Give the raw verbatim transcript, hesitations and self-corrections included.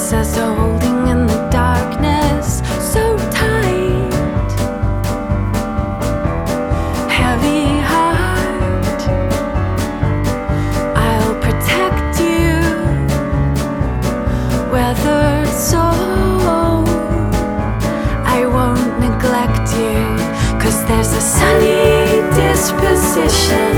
as though holding in the darkness so tight. Heavy heart, I'll protect you. Weathered soul, I won't neglect you. 'Cause there's a sunny disposition